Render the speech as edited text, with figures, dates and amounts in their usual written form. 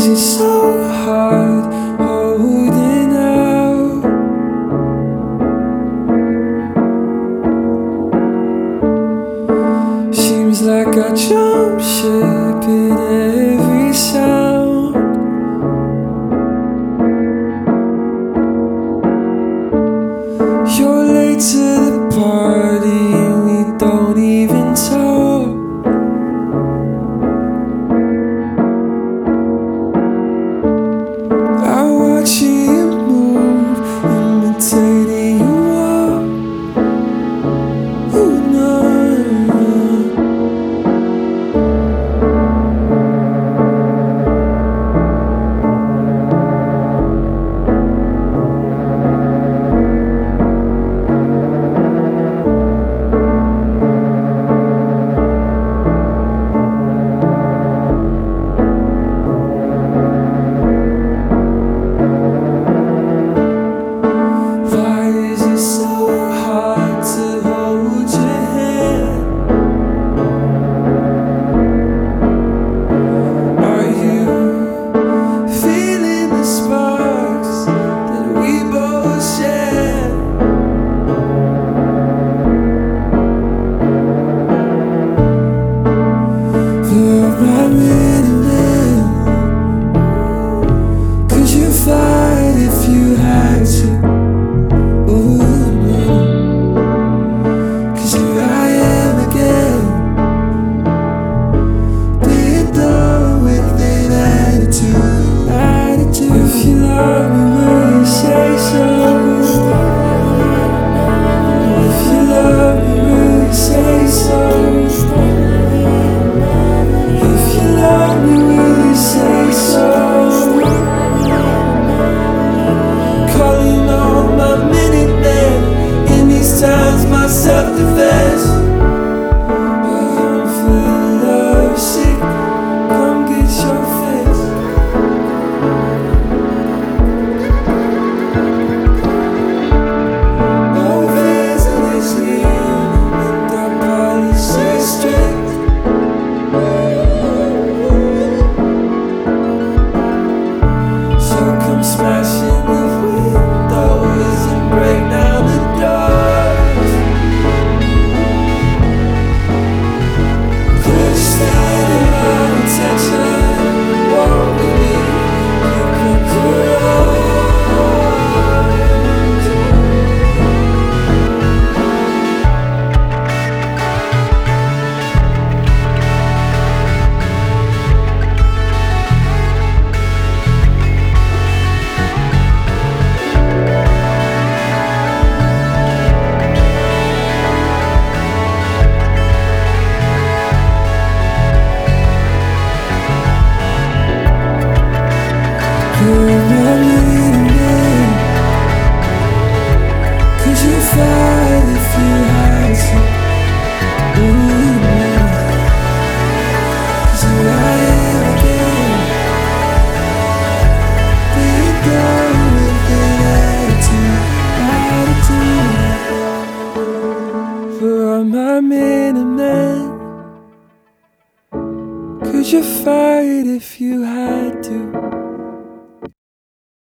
is it so hard holding out? Seems like I jump ship in every sound. You're late to the party and we don't even talk. I watch you move, imitating you walk. Ooh, no. Why is it so hard to hold your hand? Are you feeling the sparks that we both share? Love my minute, could you fight if you had to? Cause here I am again, being done with an attitude. If you love me, will you say so? If you love me, will you say so? If you love me, will you say so? Calling on my minute man in these times, my self-defense. I'm feeling love sick, come get your fix. No business here, and our policy strict. So come smashing the windows and break down the doors. Could stand around attention, walk with me, you could grow. Could you fight if you had to? Ooh, no. 'Cause here I am again, being done with an attitude. For I'm a man. Could you fight if you had to?